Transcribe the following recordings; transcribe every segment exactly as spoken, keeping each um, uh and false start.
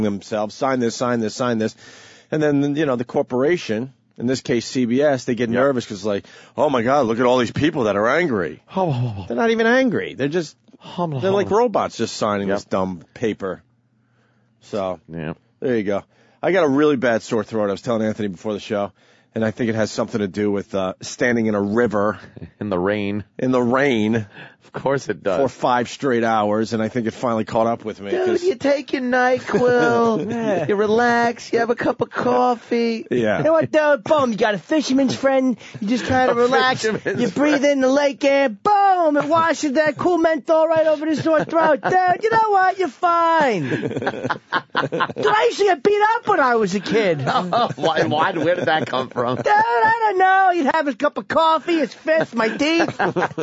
themselves, sign this, sign this, sign this. And then, you know, the corporation, in this case C B S, they get yep. nervous because, like, oh, my God, look at all these people that are angry. They're not even angry. They're just, they're like robots just signing yep. this dumb paper. So, yeah. There you go. I got a really bad sore throat. I was telling Anthony before the show. And I think it has something to do with uh, standing in a river. In the rain. In the rain. Of course it does. For five straight hours, and I think it finally caught up with me. Dude, you take your NyQuil, yeah. you relax, you have a cup of coffee. Yeah. You know what, dude? Boom, you got a fisherman's friend. You just try to relax. You breathe friend. in the lake air. Boom, it washes that cool menthol right over the sore throat. Dude, you know what? You're fine. Dude, I used to get beat up when I was a kid. Oh, why, why? Where did that come from? Dude, I don't know. You'd have a cup of coffee, his fist, my teeth.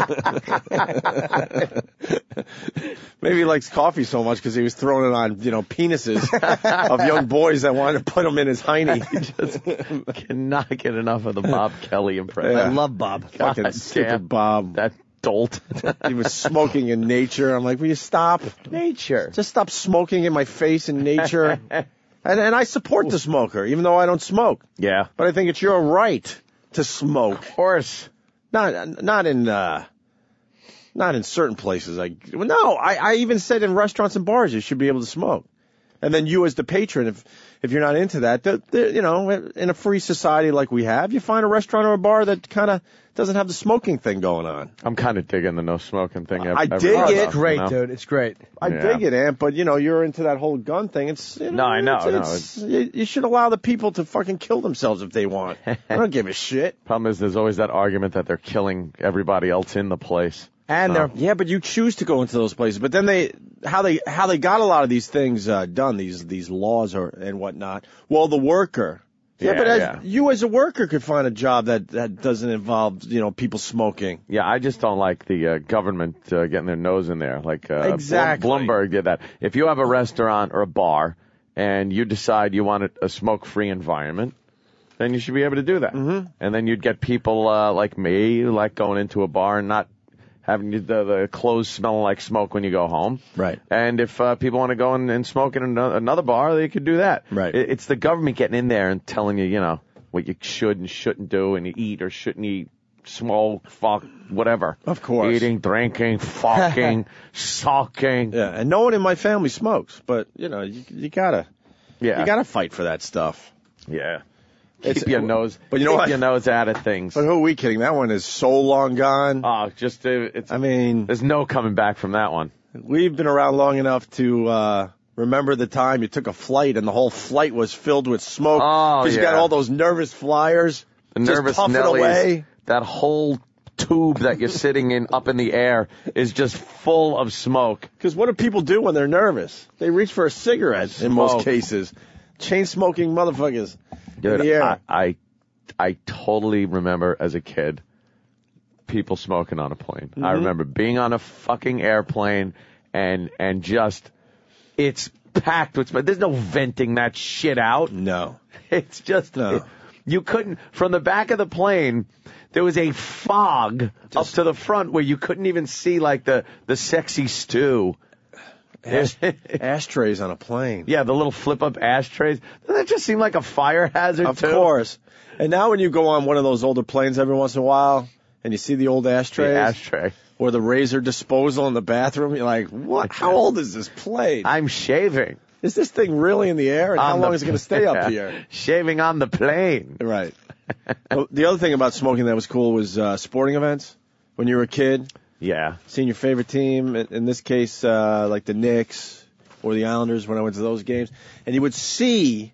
Maybe he likes coffee so much because he was throwing it on, you know, penises of young boys that wanted to put them in his hiney. He just cannot get enough of the Bob Kelly impression. Yeah. I love Bob. God, Fucking stupid Bob. That dolt. He was smoking in nature. I'm like, will you stop? Nature. Just stop smoking in my face in nature. and, and I support the smoker, even though I don't smoke. Yeah. But I think it's your right to smoke. Of course. Not, not in, uh, Not in certain places. I, no, I, I even said in restaurants and bars you should be able to smoke. And then you as the patron, if if you're not into that, the, the, you know, in a free society like we have, you find a restaurant or a bar that kind of doesn't have the smoking thing going on. I'm kind of digging the no smoking thing. I dig it. It's great, you know? Dude. It's great. I yeah. dig it, Ant, but, you know, you're into that whole gun thing. It's you know, No, I know. It's, no, it's, it's, you, you should allow the people to fucking kill themselves if they want. I don't give a shit. Problem is there's always that argument that they're killing everybody else in the place. And they're, yeah, but you choose to go into those places. But then they, how they, how they got a lot of these things uh, done, these these laws or and whatnot. Well, the worker. Yeah, yeah but as, yeah. you as a worker could find a job that that doesn't involve, you know, people smoking. Yeah, I just don't like the uh, government uh, getting their nose in there. Like uh, exactly. Bloomberg did that. If you have a restaurant or a bar and you decide you want a smoke-free environment, then you should be able to do that. Mm-hmm. And then you'd get people uh, like me who like going into a bar and not having the, the clothes smelling like smoke when you go home. Right. And if uh, people want to go in and smoke in another, another bar, they could do that. Right. It, it's the government getting in there and telling you, you know, what you should and shouldn't do, and you eat or shouldn't eat, smoke, fuck, whatever. Of course. Eating, drinking, fucking, sucking. Yeah, and no one in my family smokes, but, you know, you, you gotta, yeah. you gotta fight for that stuff. Yeah. It's, Keep your nose, but you know keep what? your nose out of things. But who are we kidding? That one is so long gone. Oh, just, uh, it's, I mean, there's no coming back from that one. We've been around long enough to, uh, remember the time you took a flight and the whole flight was filled with smoke. Oh, Because yeah. you got all those nervous flyers. The nervous just puffing Nellies. away. That whole tube that you're sitting in up in the air is just full of smoke. Because what do people do when they're nervous? They reach for a cigarette Smoke. in most cases. Chain smoking motherfuckers Dude, in the air. I, I I totally remember as a kid people smoking on a plane. Mm-hmm. I remember being on a fucking airplane and and just it's packed with smoke. There's no venting that shit out. No. It's just no. It, you couldn't from the back of the plane. There was a fog just, up to the front where you couldn't even see like the the sexy stew. Ash, ashtrays on a plane. Yeah, the little flip-up ashtrays. Doesn't that just seem like a fire hazard, of too? Of course. And now when you go on one of those older planes every once in a while, and you see the old ashtrays. The ashtray. Or the razor disposal in the bathroom, you're like, what? How old is this plane? I'm shaving. Is this thing really in the air? And on how long the, is it going to stay up here? Shaving on the plane. Right. Well, the other thing about smoking that was cool was uh, sporting events. When you were a kid. Yeah. Seeing your favorite team, in this case, uh, like the Knicks or the Islanders when I went to those games. And you would see,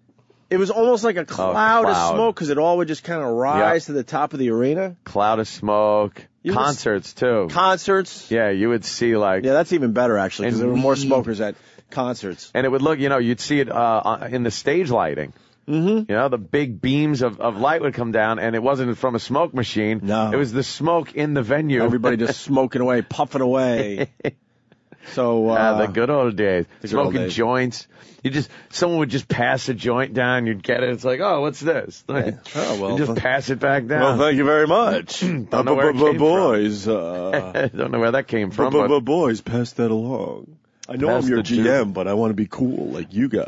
it was almost like a cloud, oh, cloud. of smoke because it all would just kind of rise yep. to the top of the arena. Cloud of smoke. You concerts, too. Concerts. Yeah, you would see like. Yeah, that's even better, actually, because there were more smokers at concerts. And it would look, you know, you'd see it uh, in the stage lighting. Mm-hmm. You know, the big beams of, of light would come down, and it wasn't from a smoke machine. No. It was the smoke in the venue. Everybody just smoking away, puffing away. So, uh, uh, the good old days. The Smoking good old days. joints. You just, someone would just pass a joint down, you'd get it. It's like, oh, what's this? Yeah. Oh, well, you just pass it back down. Well, thank you very much. Don't know where it came boys, from. Uh, Don't know where that came from. Boys, pass that along. I know I'm your G M, but I want to be cool like you guys.